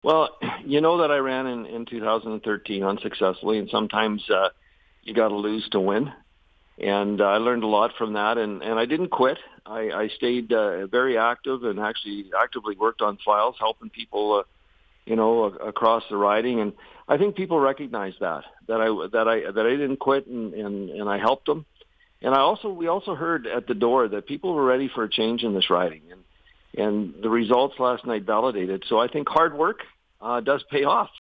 Well, you know that I ran in 2013 unsuccessfully, and sometimes you got to lose to win. And I learned a lot from that, and I didn't quit. I stayed very active and actually actively worked on files, helping people, across the riding. And I think people recognize that I didn't quit, and I helped them. And we also heard at the door that people were ready for a change in this riding, and the results last night validated. So I think hard work does pay off.